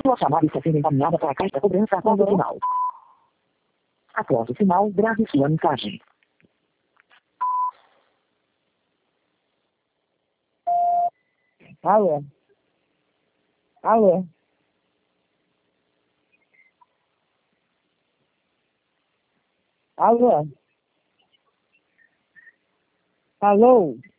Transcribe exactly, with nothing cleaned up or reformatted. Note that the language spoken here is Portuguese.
Sua chamada está sendo encaminhada para a caixa cobrança após o sinal. Após o sinal, grave sua mensagem. Alô? Alô? Alô? Alô?